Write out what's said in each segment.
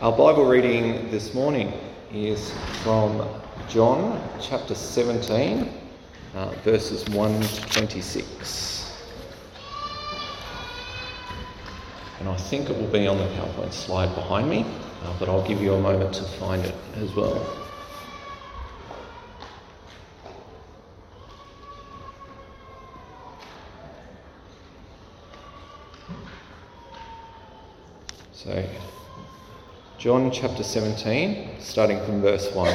Our Bible reading this morning is from John chapter 17, verses 1 to 26. And I think it will be on the PowerPoint slide behind me, but I'll give you a moment to find it as well. So, John chapter 17, starting from verse 1.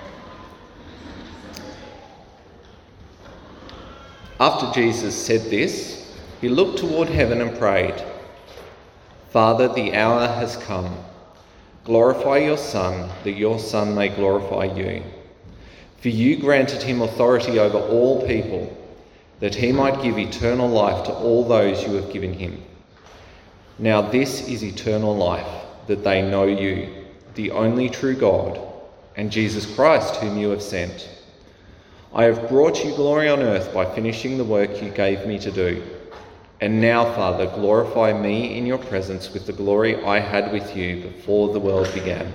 After Jesus said this, he looked toward heaven and prayed, "Father, the hour has come. Glorify your Son, that your Son may glorify you. For you granted him authority over all people, that he might give eternal life to all those you have given him. Now this is eternal life, that they know you, the only true God, and Jesus Christ whom you have sent. I have brought you glory on earth by finishing the work you gave me to do. And now, Father, glorify me in your presence with the glory I had with you before the world began.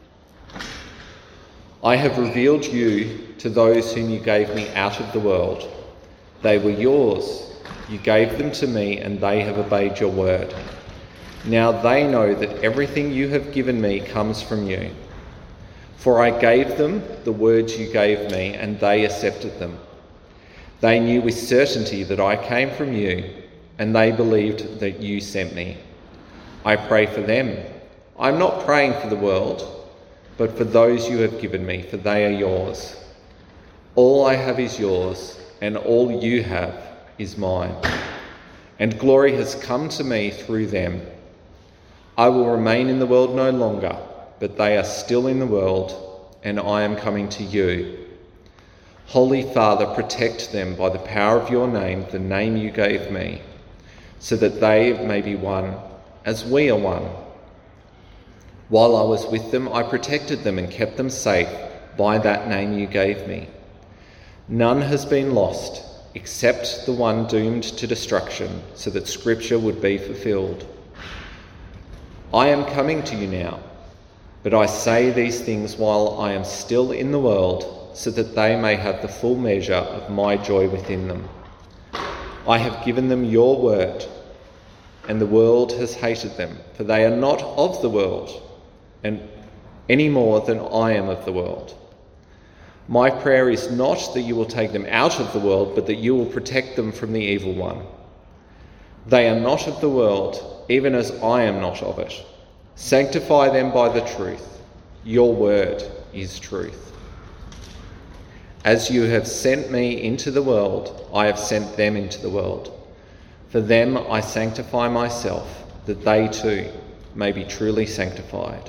I have revealed you to those whom you gave me out of the world. They were yours. You gave them to me, and they have obeyed your word. Now they know that everything you have given me comes from you. For I gave them the words you gave me, and they accepted them. They knew with certainty that I came from you, and they believed that you sent me. I pray for them. I'm not praying for the world, but for those you have given me, for they are yours. All I have is yours, and all you have is mine. And glory has come to me through them. I will remain in the world no longer, but they are still in the world, and I am coming to you. Holy Father, protect them by the power of your name, the name you gave me, so that they may be one, as we are one. While I was with them, I protected them and kept them safe by that name you gave me. None has been lost, except the one doomed to destruction, so that Scripture would be fulfilled. I am coming to you now, but I say these things while I am still in the world, so that they may have the full measure of my joy within them. I have given them your word, and the world has hated them, for they are not of the world, and any more than I am of the world. My prayer is not that you will take them out of the world, but that you will protect them from the evil one. They are not of the world, even as I am not of it. Sanctify them by the truth. Your word is truth. As you have sent me into the world, I have sent them into the world. For them I sanctify myself, that they too may be truly sanctified.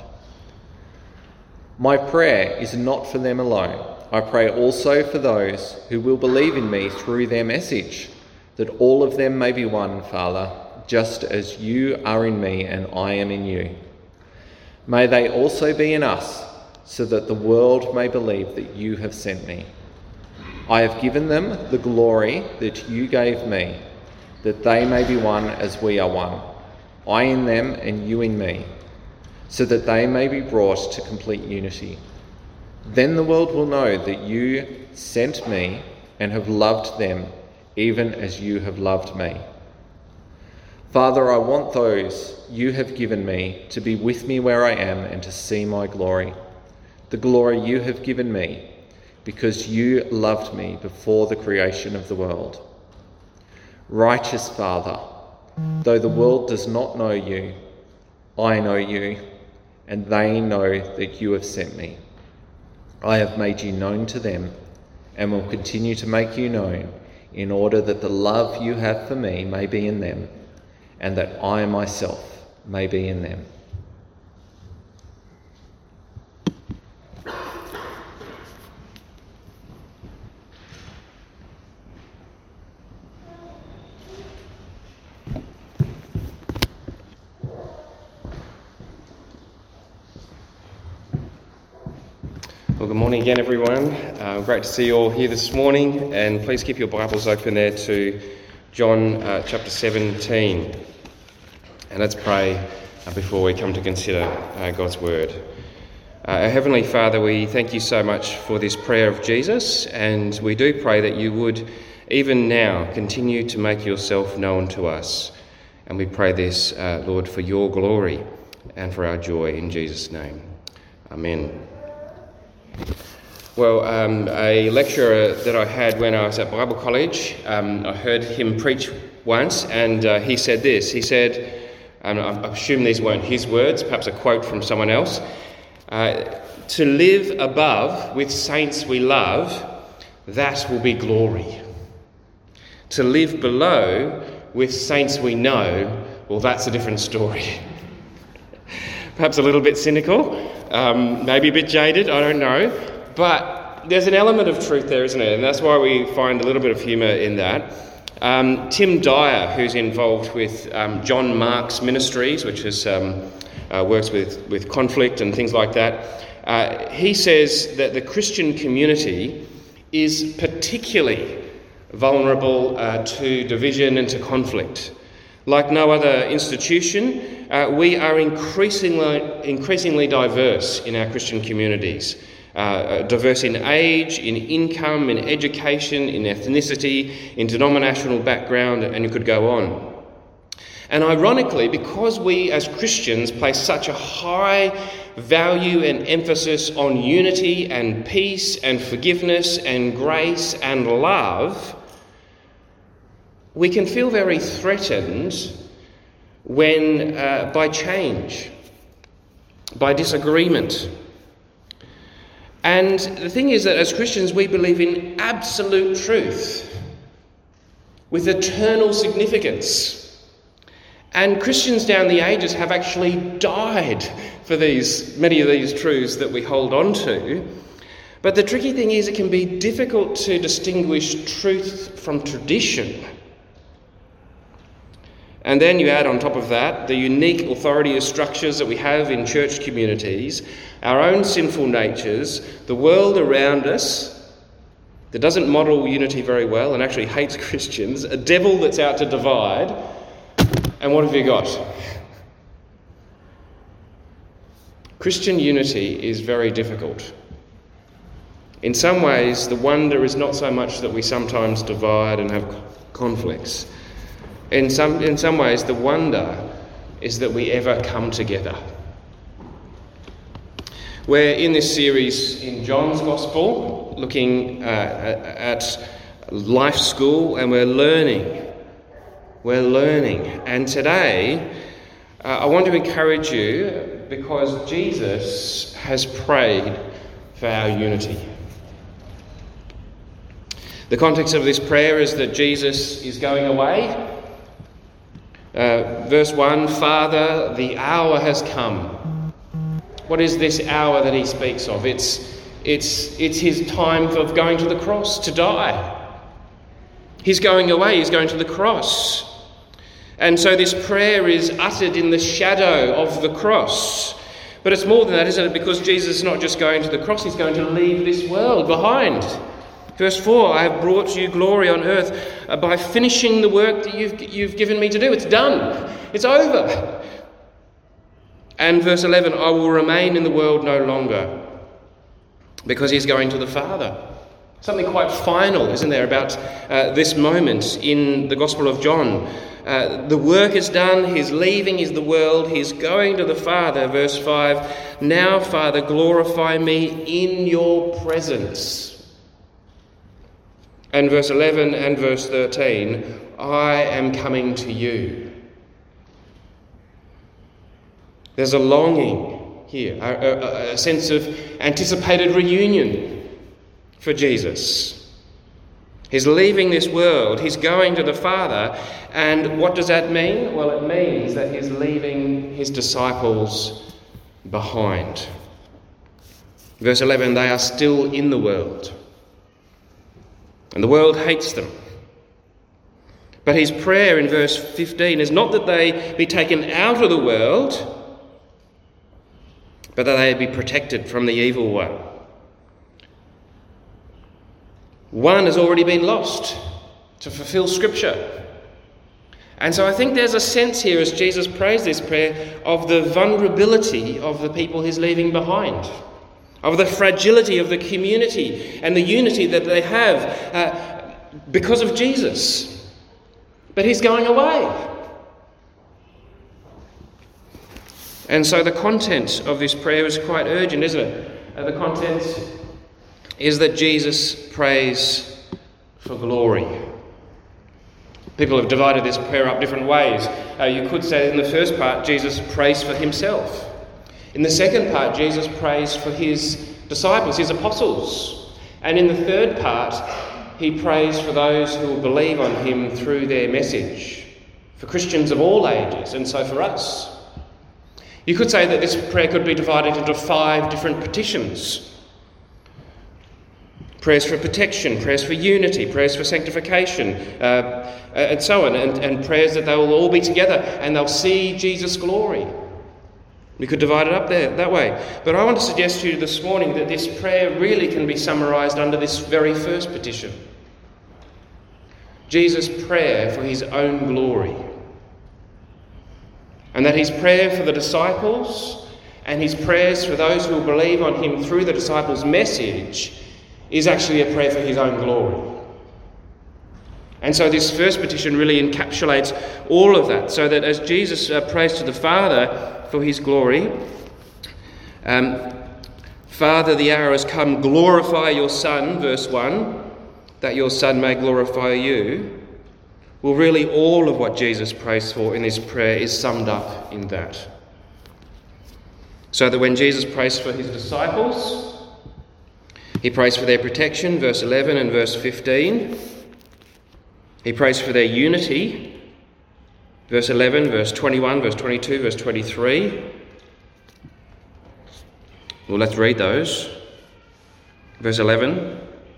My prayer is not for them alone. I pray also for those who will believe in me through their message, that all of them may be one, Father, just as you are in me and I am in you. May they also be in us, so that the world may believe that you have sent me. I have given them the glory that you gave me, that they may be one as we are one, I in them and you in me, so that they may be brought to complete unity. Then the world will know that you sent me and have loved them, even as you have loved me. Father, I want those you have given me to be with me where I am and to see my glory, the glory you have given me, because you loved me before the creation of the world. Righteous Father, though the world does not know you, I know you, and they know that you have sent me. I have made you known to them and will continue to make you known, in order that the love you have for me may be in them, and that I myself may be in them. Well, good morning again, everyone. Great to see you all here this morning, and please keep your Bibles open there to John chapter 17. And let's pray before we come to consider God's Word. Our Heavenly Father, we thank you so much for this prayer of Jesus, and we do pray that you would, even now, continue to make yourself known to us. And we pray this, Lord, for your glory and for our joy, in Jesus' name. Amen. Well, a lecturer that I had when I was at Bible college, I heard him preach once, and he said this. He said, and I assume these weren't his words, perhaps a quote from someone else, to live above with saints we love, that will be glory. To live below with saints we know, well, that's a different story. Perhaps a little bit cynical, maybe a bit jaded, I don't know. But there's an element of truth there, isn't it? And that's why we find a little bit of humour in that. Tim Dyer, who's involved with John Mark's Ministries, which is works with conflict and things like that, he says that the Christian community is particularly vulnerable to division and to conflict. Like no other institution, we are increasingly diverse in our Christian communities. Diverse in age, in income, in education, in ethnicity, in denominational background, and you could go on. And ironically, because we as Christians place such a high value and emphasis on unity and peace and forgiveness and grace and love, we can feel very threatened when by change, by disagreement. And the thing is that as Christians we believe in absolute truth with eternal significance. And Christians down the ages have actually died for many of these truths that we hold on to. But the tricky thing is it can be difficult to distinguish truth from tradition. And then you add on top of that the unique authoritative structures that we have in church communities, our own sinful natures, the world around us that doesn't model unity very well and actually hates Christians, a devil that's out to divide, and what have you got? Christian unity is very difficult. In some ways, the wonder is not so much that we sometimes divide and have conflicts. In some ways, the wonder is that we ever come together. We're in this series in John's Gospel, looking at life school, and we're learning. And today, I want to encourage you because Jesus has prayed for our unity. The context of this prayer is that Jesus is going away. Verse 1, Father, the hour has come. What is this hour that he speaks of? It's his time of going to the cross to die. He's going away, he's going to the cross. And so this prayer is uttered in the shadow of the cross. But it's more than that, isn't it? Because Jesus is not just going to the cross, he's going to leave this world behind. Verse 4, I have brought you glory on earth by finishing the work that you've given me to do. It's done. It's over. And verse 11, I will remain in the world no longer, because he's going to the Father. Something quite final, isn't there, about this moment in the Gospel of John. The work is done, he's leaving the world, he's going to the Father. Verse 5, now, Father, glorify me in your presence. And verse 11 and verse 13, I am coming to you. There's a longing here, a sense of anticipated reunion for Jesus. He's leaving this world, he's going to the Father, and what does that mean? Well, it means that he's leaving his disciples behind. Verse 11, they are still in the world, and the world hates them. But his prayer in verse 15 is not that they be taken out of the world, but that they be protected from the evil one. One has already been lost to fulfill Scripture. And so I think there's a sense here as Jesus prays this prayer of the vulnerability of the people he's leaving behind, of the fragility of the community and the unity that they have because of Jesus. But he's going away. And so the content of this prayer is quite urgent, isn't it? The content is that Jesus prays for glory. People have divided this prayer up different ways. You could say in the first part, Jesus prays for himself. In the second part, Jesus prays for his disciples, his apostles. And in the third part, he prays for those who will believe on him through their message, for Christians of all ages, and so for us. You could say that this prayer could be divided into 5 different petitions. Prayers for protection, prayers for unity, prayers for sanctification, and so on, and prayers that they will all be together and they'll see Jesus' glory. We could divide it up there that way. But I want to suggest to you this morning that this prayer really can be summarised under this very first petition. Jesus' prayer for his own glory. And that his prayer for the disciples and his prayers for those who will believe on him through the disciples' message is actually a prayer for his own glory. And so this first petition really encapsulates all of that, so that as Jesus prays to the Father for his glory, Father, the hour has come, glorify your Son, verse 1, that your Son may glorify you. Well, really all of what Jesus prays for in this prayer is summed up in that. So that when Jesus prays for his disciples, he prays for their protection, verse 11 and verse 15. He prays for their unity, verse 11, verse 21, verse 22, verse 23. Well, let's read those. Verse 11.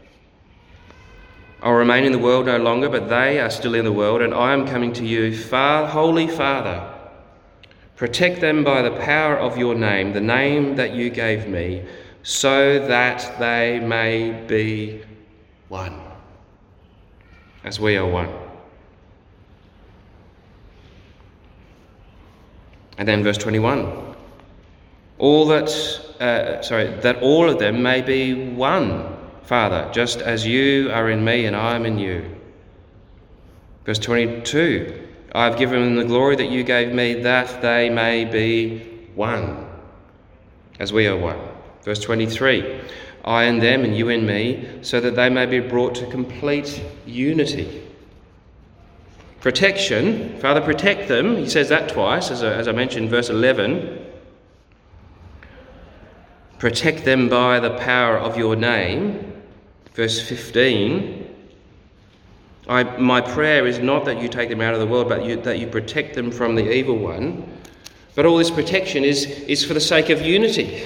I'll remain in the world no longer, but they are still in the world, and I am coming to you. Holy Father, protect them by the power of your name, the name that you gave me, so that they may be one, as we are one. And then verse 21. That all of them may be one, Father, just as you are in me and I am in you. Verse 22. I have given them the glory that you gave me, that they may be one, as we are one. Verse 23, I and them and you and me, so that they may be brought to complete unity. Protection, Father, protect them. He says that twice, as I mentioned, verse 11. Protect them by the power of your name. Verse 15. My prayer is not that you take them out of the world, but that you protect them from the evil one. But all this protection is for the sake of unity.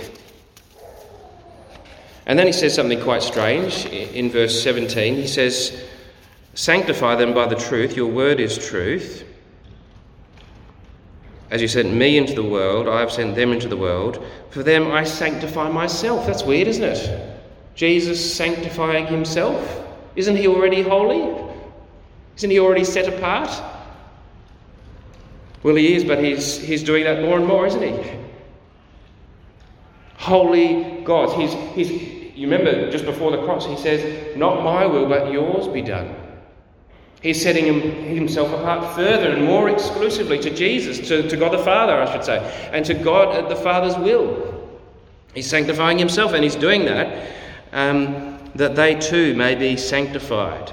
And then he says something quite strange in verse 17. He says, sanctify them by the truth. Your word is truth. As you sent me into the world, I have sent them into the world. For them I sanctify myself. That's weird, isn't it? Jesus sanctifying himself. Isn't he already holy? Isn't he already set apart? Well, he is, but he's doing that more and more, isn't he? Holy God. You remember just before the cross, he says, not my will, but yours be done. He's setting himself apart further and more exclusively to Jesus, to God the Father, I should say, and to God at the Father's will. He's sanctifying himself, and he's doing that, that they too may be sanctified.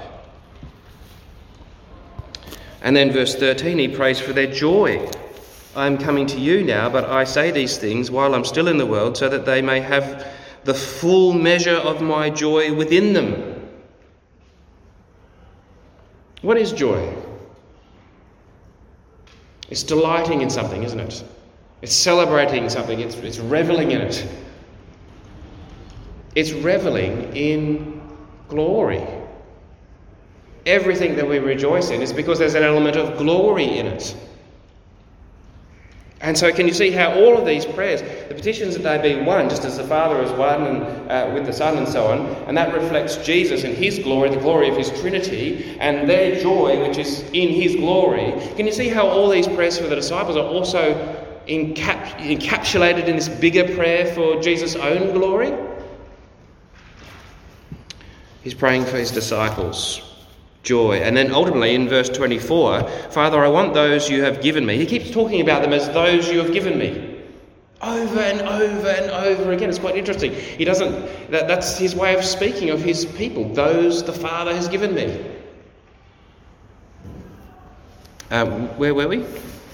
And then verse 13, he prays for their joy. I am coming to you now, but I say these things while I'm still in the world, so that they may have the full measure of my joy within them. What is joy? It's delighting in something, isn't it? It's celebrating something. It's reveling in it. It's reveling in glory. Everything that we rejoice in is because there's an element of glory in it. And so can you see how all of these prayers, the petitions that they be one, just as the Father is one and with the Son and so on, and that reflects Jesus and his glory, the glory of his Trinity, and their joy, which is in his glory. Can you see how all these prayers for the disciples are also encapsulated in this bigger prayer for Jesus' own glory? He's praying for his disciples. Joy. And then ultimately in verse 24, Father, I want those you have given me. He keeps talking about them as those you have given me. Over and over and over again. It's quite interesting. He doesn't, that's his way of speaking of his people. Those the Father has given me. Where were we?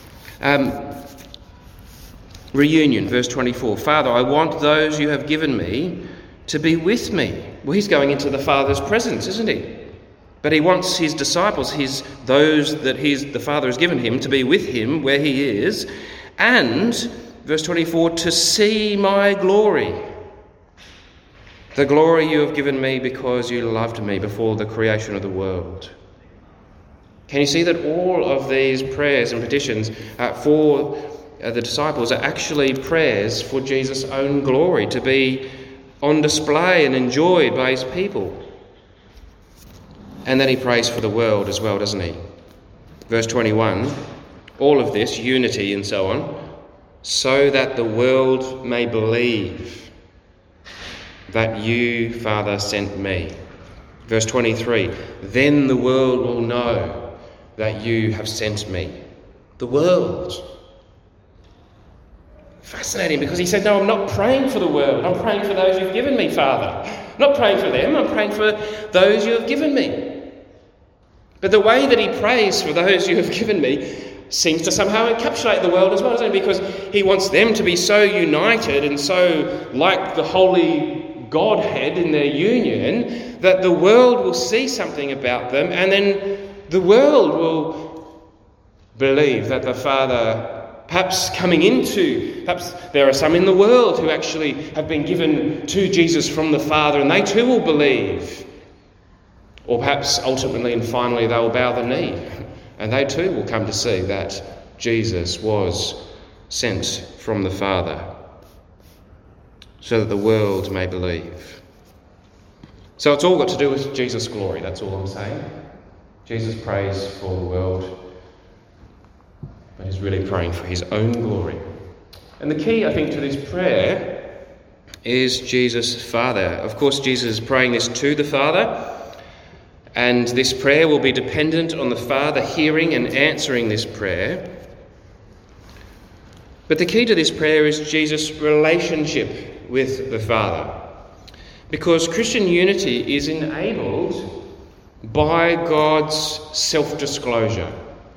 Reunion, verse 24. Father, I want those you have given me to be with me. Well, he's going into the Father's presence, isn't he? But he wants his disciples, those that the Father has given him, to be with him where he is, and, verse 24, to see my glory. The glory you have given me because you loved me before the creation of the world. Can you see that all of these prayers and petitions for the disciples are actually prayers for Jesus' own glory, to be on display and enjoyed by his people? And then he prays for the world as well, doesn't he? Verse 21, all of this, unity and so on, so that the world may believe that you, Father, sent me. Verse 23, then the world will know that you have sent me. The world. Fascinating, because he said, no, I'm not praying for the world. I'm praying for those you've given me, Father. I'm not praying for them. I'm praying for those you have given me. But the way that he prays for those you have given me seems to somehow encapsulate the world as well, doesn't it? Because he wants them to be so united and so like the holy Godhead in their union that the world will see something about them, and then the world will believe that the Father, perhaps there are some in the world who actually have been given to Jesus from the Father, and they too will believe. Or perhaps ultimately and finally they will bow the knee, and they too will come to see that Jesus was sent from the Father, so that the world may believe. So it's all got to do with Jesus' glory, that's all I'm saying. Jesus prays for the world, but he's really praying for his own glory. And the key, I think, to this prayer is Jesus' Father. Of course, Jesus is praying this to the Father, and this prayer will be dependent on the Father hearing and answering this prayer. But the key to this prayer is Jesus' relationship with the Father. Because Christian unity is enabled by God's self-disclosure.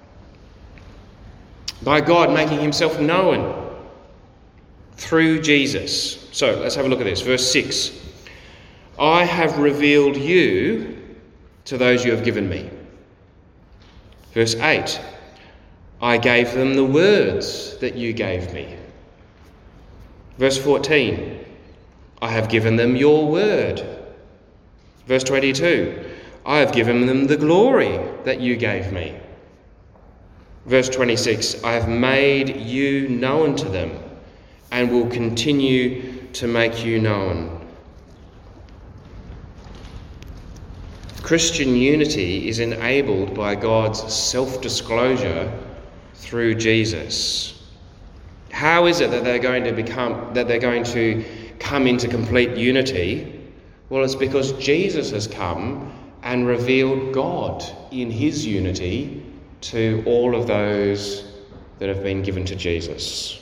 By God making himself known through Jesus. So let's have a look at this. Verse 6. I have revealed you to those you have given me. Verse 8. I gave them the words that you gave me. Verse 14. I have given them your word. Verse 22. I have given them the glory that you gave me. Verse 26. I have made you known to them and will continue to make you known. Christian unity is enabled by God's self-disclosure through Jesus. How is it that they're going to come into complete unity? Well, it's because Jesus has come and revealed God in his unity to all of those that have been given to Jesus.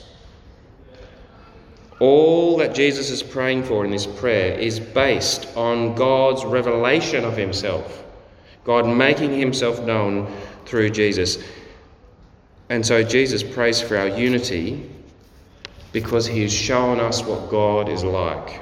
All that Jesus is praying for in this prayer is based on God's revelation of himself, God making himself known through Jesus. And so Jesus prays for our unity because he has shown us what God is like.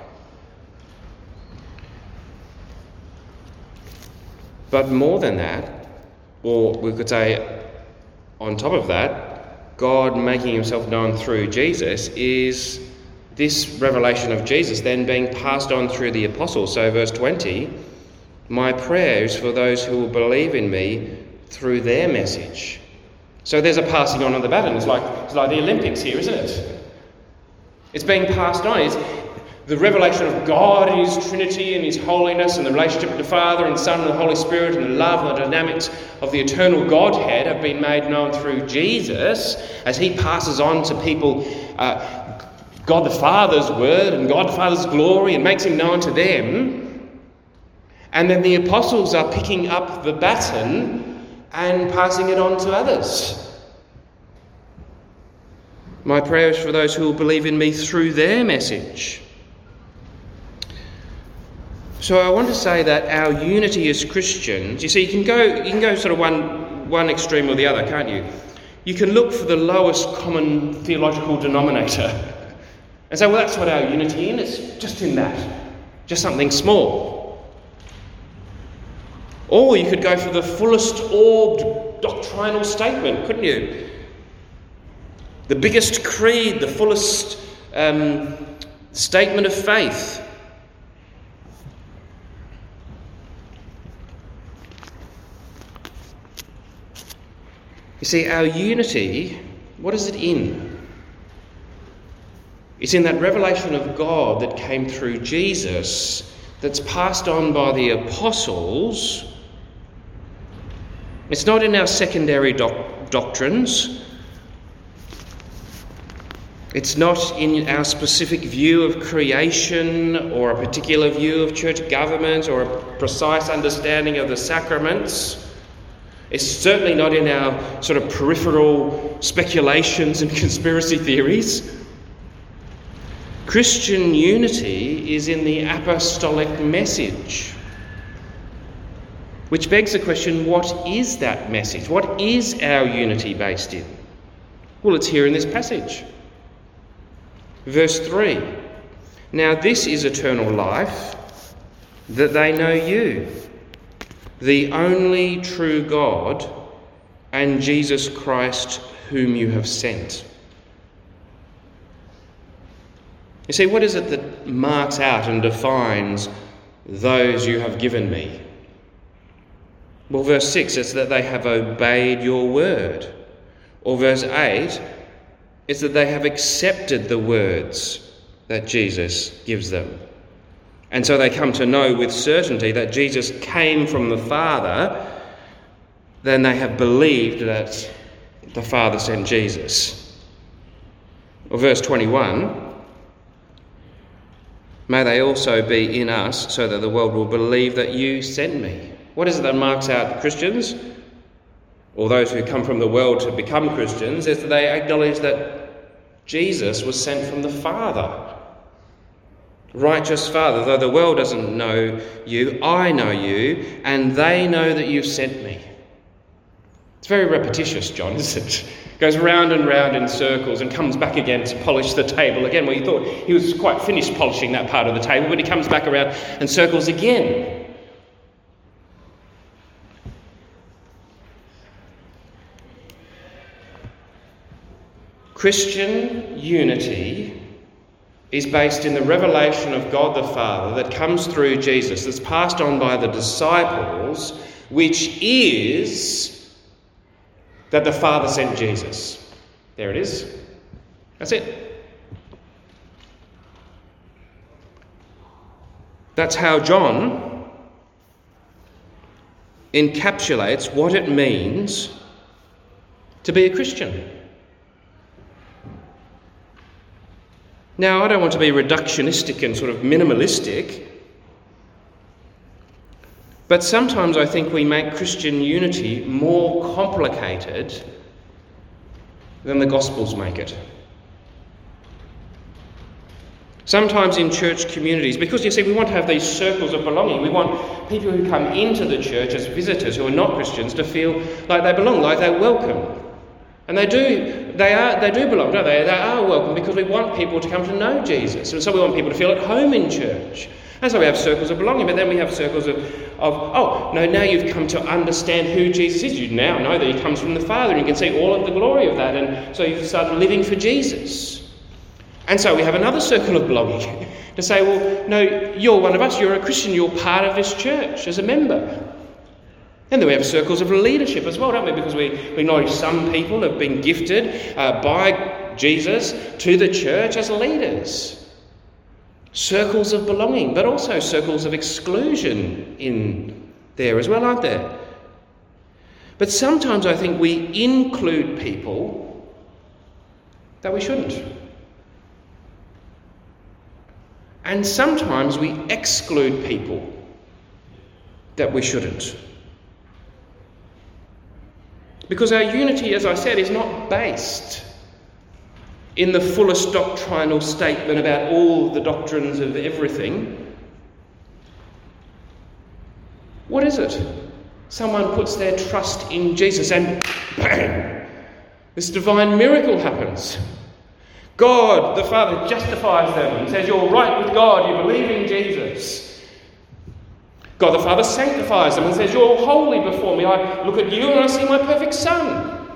But more than that, or we could say on top of that, God making himself known through Jesus is this revelation of Jesus then being passed on through the apostles. So verse 20, my prayer is for those who will believe in me through their message. So there's a passing on of the baton. It's like the Olympics here, isn't it? It's being passed on. It's the revelation of God in His Trinity and His holiness and the relationship with the Father and Son and the Holy Spirit and the love and the dynamics of the eternal Godhead have been made known through Jesus as He passes on to people God the Father's word and God the Father's glory and makes Him known to them. And then the apostles are picking up the baton and passing it on to others. My prayer is for those who will believe in me through their message. So I want to say that our unity as Christians, you see, you can go sort of one extreme or the other, can't you? You can look for the lowest common theological denominator and say, well, that's what our unity is. It's just in that, just something small. Or you could go for the fullest orbed doctrinal statement, couldn't you? The biggest creed, the fullest statement of faith. You see, our unity, what is it in? It's in that revelation of God that came through Jesus, that's passed on by the apostles. It's not in our secondary doctrines. It's not in our specific view of creation or a particular view of church government or a precise understanding of the sacraments. It's certainly not in our sort of peripheral speculations and conspiracy theories. Christian unity is in the apostolic message. Which begs the question, what is that message? What is our unity based in? Well, it's here in this passage. Verse 3. Now this is eternal life, that they know you, the only true God, and Jesus Christ, whom you have sent. You see, what is it that marks out and defines those you have given me? Well, verse 6 is that they have obeyed your word. Or verse 8 is that they have accepted the words that Jesus gives them. And so they come to know with certainty that Jesus came from the Father. Then they have believed that the Father sent Jesus. Or verse 21, may they also be in us so that the world will believe that you sent me. What is it that marks out Christians, or those who come from the world to become Christians, is that they acknowledge that Jesus was sent from the Father. Righteous Father, though the world doesn't know you, I know you, and they know that you've sent me. It's very repetitious, John, isn't it? Goes round and round in circles and comes back again to polish the table again. Well, you thought he was quite finished polishing that part of the table, but he comes back around and circles again. Christian unity is based in the revelation of God the Father that comes through Jesus, that's passed on by the disciples, which is that the Father sent Jesus. There it is. That's it. That's how John encapsulates what it means to be a Christian. Now, I don't want to be reductionistic and sort of minimalistic, but sometimes I think we make Christian unity more complicated than the Gospels make it. Sometimes in church communities, because you see, we want to have these circles of belonging. We want people who come into the church as visitors who are not Christians to feel like they belong, like they're welcome. And they do belong, don't they? They are welcome because we want people to come to know Jesus. And so we want people to feel at home in church. And so we have circles of belonging, but then we have circles now you've come to understand who Jesus is. You now know that he comes from the Father, and you can see all of the glory of that. And so you've started living for Jesus. And so we have another circle of belonging to say, well, no, you're one of us. You're a Christian. You're part of this church as a member. And then we have circles of leadership as well, don't we? Because we acknowledge some people have been gifted by Jesus to the church as leaders. Circles of belonging, but also circles of exclusion in there as well, aren't there? But sometimes I think we include people that we shouldn't. And sometimes we exclude people that we shouldn't. Because our unity, as I said, is not based in the fullest doctrinal statement about all the doctrines of everything. What is it? Someone puts their trust in Jesus and bang! This divine miracle happens. God, the Father, justifies them and says, you're right with God, you believe in Jesus. God the Father sanctifies them and says, you're holy before me. I look at you and I see my perfect Son.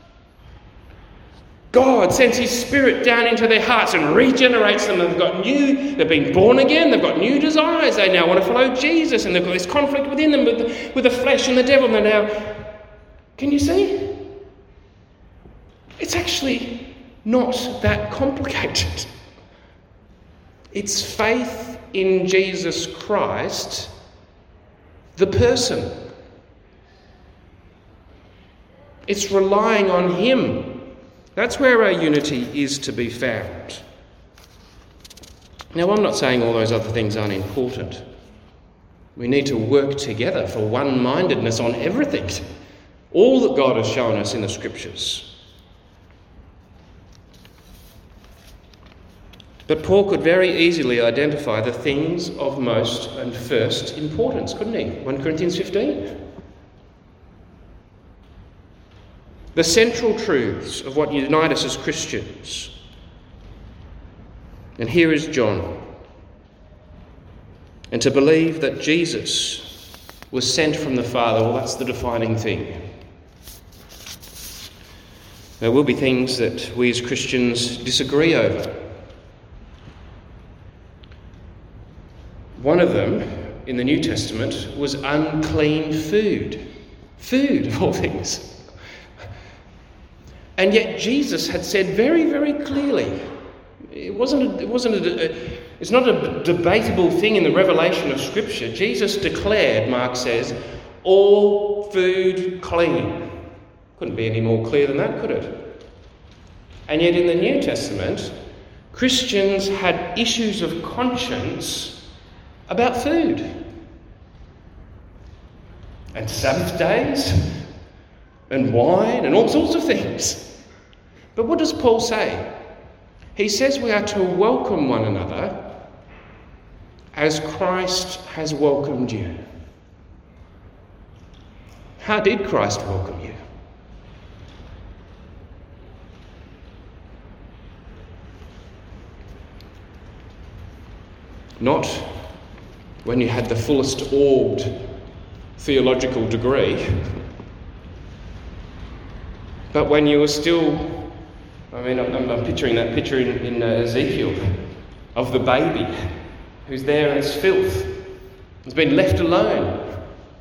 God sends his Spirit down into their hearts and regenerates them. They've been born again, they've got new desires. They now want to follow Jesus, and they've got this conflict within them with the flesh and the devil. And they're now, can you see? It's actually not that complicated. It's faith in Jesus Christ, the person. It's relying on him. That's where our unity is to be found. Now, I'm not saying all those other things aren't important. We need to work together for one-mindedness on everything. All that God has shown us in the Scriptures. But Paul could very easily identify the things of most and first importance, couldn't he? 1 Corinthians 15. The central truths of what unite us as Christians. And here is John. And to believe that Jesus was sent from the Father, well, that's the defining thing. There will be things that we as Christians disagree over. One of them in the New Testament was unclean food. Food, of all things. And yet Jesus had said very, very clearly, it's not a debatable thing in the revelation of Scripture. Jesus declared, Mark says, all food clean. Couldn't be any more clear than that, could it? And yet in the New Testament, Christians had issues of conscience about food. And Sabbath days, and wine, and all sorts of things. But what does Paul say? He says we are to welcome one another as Christ has welcomed you. How did Christ welcome you? Not when you had the fullest orbed theological degree, but when you were still, I'm picturing that picture in Ezekiel of the baby who's there in its filth, has been left alone.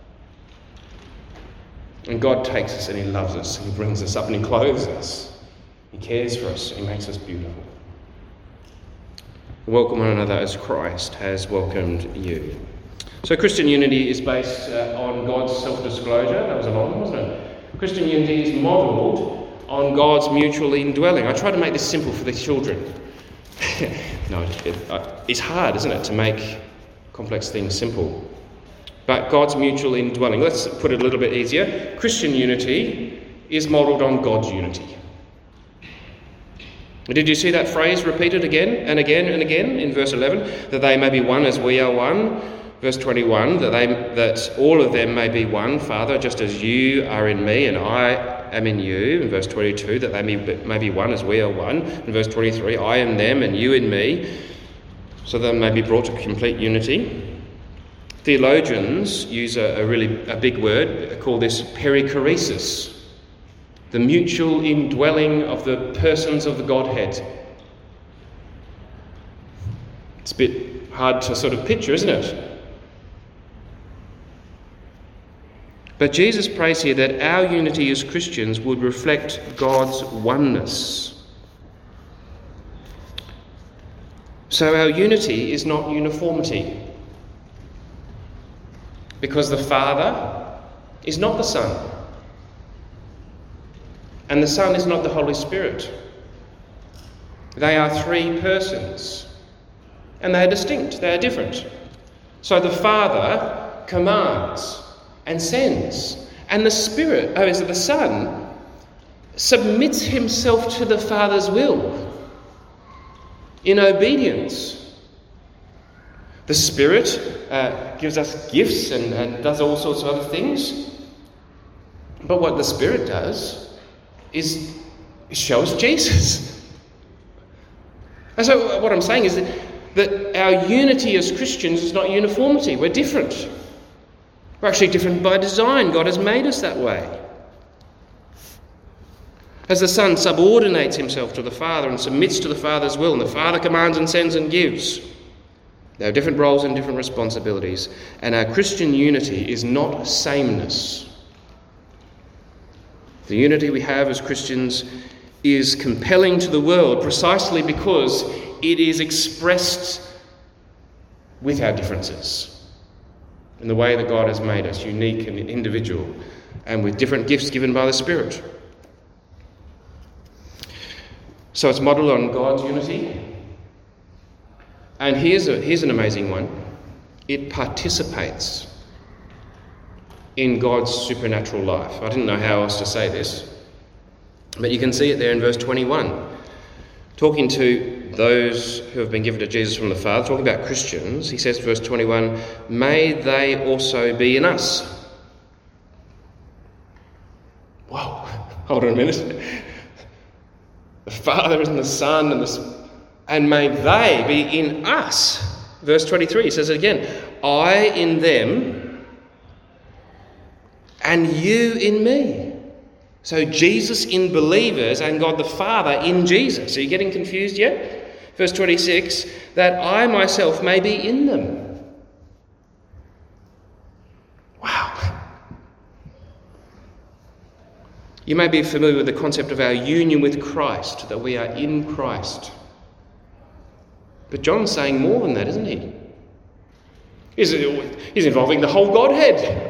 And God takes us and he loves us, he brings us up and he clothes us. He cares for us, he makes us beautiful. Welcome one another as Christ has welcomed you. So Christian unity is based on God's self-disclosure. That was a long one, wasn't it? Christian unity is modelled on God's mutual indwelling. I try to make this simple for the children. No, it's hard, isn't it, to make complex things simple. But God's mutual indwelling. Let's put it a little bit easier. Christian unity is modelled on God's unity. Did you see that phrase repeated again and again and again in verse 11? That they may be one as we are one. Verse 21, that all of them may be one, Father, just as you are in me and I am in you. In verse 22, that they may be one as we are one. In verse 23, I am them and you in me, so that they may be brought to complete unity. Theologians use a big word, call this perichoresis, the mutual indwelling of the persons of the Godhead. It's a bit hard to sort of picture, isn't it? But Jesus prays here that our unity as Christians would reflect God's oneness. So our unity is not uniformity, because the Father is not the Son, and the Son is not the Holy Spirit. They are three persons, and they are distinct, they are different. So the Father commands and sends, and the Son submits himself to the Father's will in obedience. The Spirit gives us gifts and does all sorts of other things. But what the Spirit does is shows Jesus. And so what I'm saying is that our unity as Christians is not uniformity. We're different. We're actually different by design. God has made us that way. As the Son subordinates himself to the Father and submits to the Father's will, and the Father commands and sends and gives, they have different roles and different responsibilities. And our Christian unity is not sameness. The unity we have as Christians is compelling to the world precisely because it is expressed with our differences in the way that God has made us, unique and individual, and with different gifts given by the Spirit. So it's modelled on God's unity. And here's an amazing one. It participates in God's supernatural life. I didn't know how else to say this, but you can see it there in verse 21. Talking to those who have been given to Jesus from the Father, talking about Christians, he says, verse 21, "May they also be in us." Whoa, hold on a minute. The Father and the Son and may they be in us. Verse 23, he says it again, "I in them and you in me." So Jesus in believers and God the Father in Jesus. Are you getting confused yet? Verse 26, "that I myself may be in them." Wow. You may be familiar with the concept of our union with Christ, that we are in Christ. But John's saying more than that, isn't he? He's involving the whole Godhead.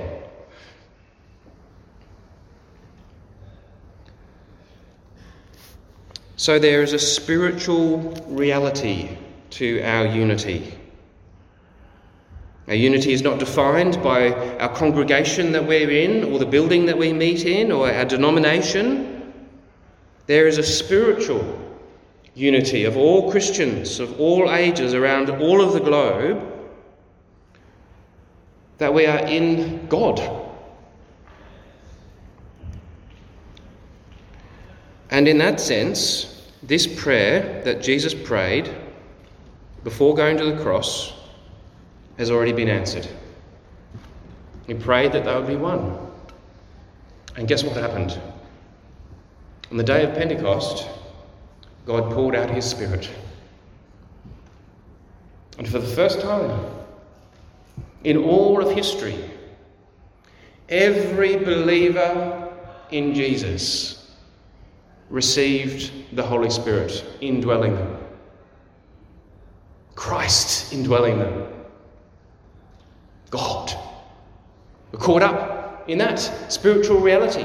So there is a spiritual reality to our unity. Our unity is not defined by our congregation that we're in, or the building that we meet in, or our denomination. There is a spiritual unity of all Christians, of all ages, around all of the globe, that we are in God. And in that sense, this prayer that Jesus prayed before going to the cross has already been answered. He prayed that they would be one. And guess what happened? On the day of Pentecost, God poured out his Spirit. And for the first time in all of history, every believer in Jesus received the Holy Spirit indwelling them. Christ indwelling them. God. We're caught up in that spiritual reality.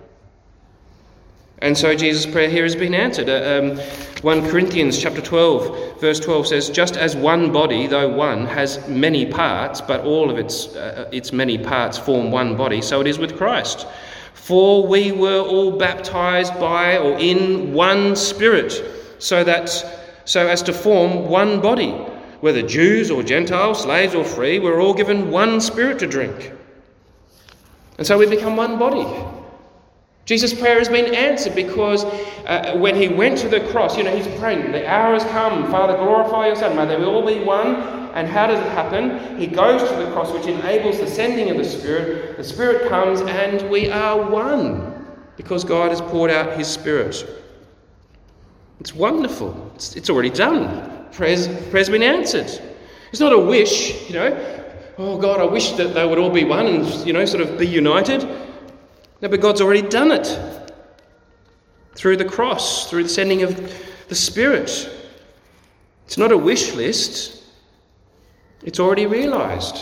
And so Jesus' prayer here has been answered. 1 Corinthians chapter 12, verse 12 says, "Just as one body, though one, has many parts, but all of its many parts form one body, so it is with Christ. For we were all baptized by or in one Spirit, so as to form one body. Whether Jews or Gentiles, slaves or free, we're all given one Spirit to drink. And so we become one body." Jesus' prayer has been answered because when he went to the cross, he's praying, "The hour has come, Father, glorify your Son, may they all be one." And how does it happen? He goes to the cross, which enables the sending of the Spirit. The Spirit comes and we are one because God has poured out his Spirit. It's wonderful. It's already done. Prayer's been answered. It's not a wish, oh God, I wish that they would all be one and, sort of be united. No, but God's already done it through the cross, through the sending of the Spirit. It's not a wish list. It's already realised.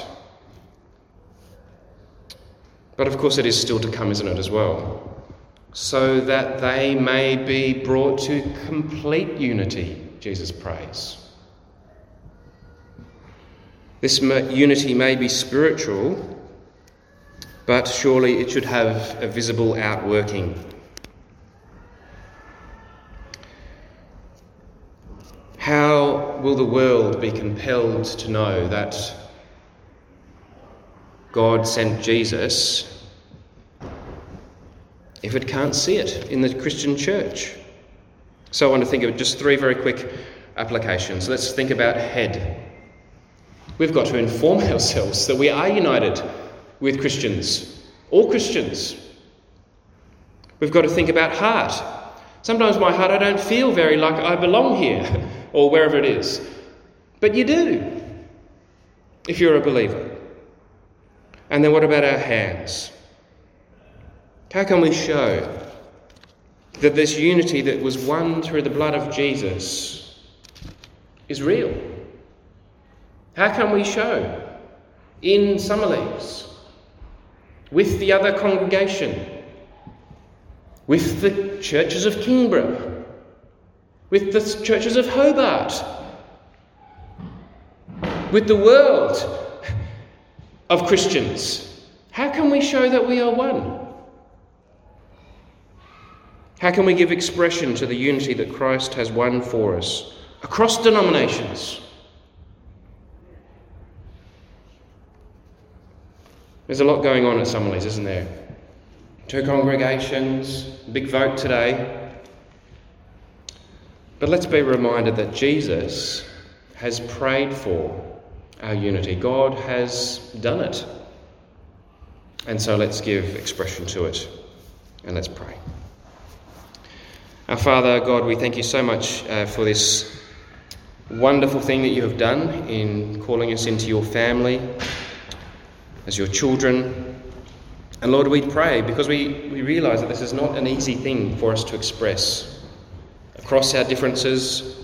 But of course it is still to come, isn't it, as well? So that they may be brought to complete unity, Jesus prays. This unity may be spiritual, but surely it should have a visible outworking. How will the world be compelled to know that God sent Jesus if it can't see it in the Christian church? So I want to think of just 3 very quick applications. Let's think about head. We've got to inform ourselves that we are united with Christians, all Christians. We've got to think about heart. Sometimes my heart, I don't feel very like I belong here or wherever it is. But you do, if you're a believer. And then what about our hands? How can we show that this unity that was won through the blood of Jesus is real? How can we show in Summerlees, with the other congregation, with the churches of Kingborough, with the churches of Hobart, with the world of Christians, how can we show that we are one? How can we give expression to the unity that Christ has won for us across denominations? There's a lot going on at Summerlees, isn't there? 2 congregations, big vote today. But let's be reminded that Jesus has prayed for our unity. God has done it. And so let's give expression to it. And let's pray. Our Father, God, we thank you so much for this wonderful thing that you have done in calling us into your family as your children. And Lord, we pray because we realise that this is not an easy thing for us to express across our differences.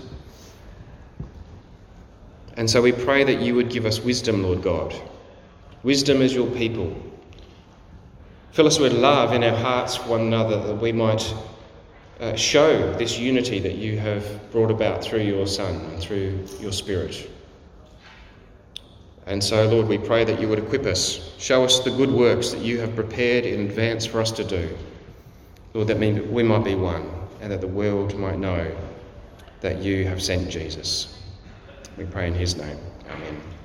And so we pray that you would give us wisdom, Lord God. Wisdom as your people. Fill us with love in our hearts for one another, that we might show this unity that you have brought about through your Son and through your Spirit. And so, Lord, we pray that you would equip us, show us the good works that you have prepared in advance for us to do. Lord, that means we might be one and that the world might know that you have sent Jesus. We pray in his name. Amen.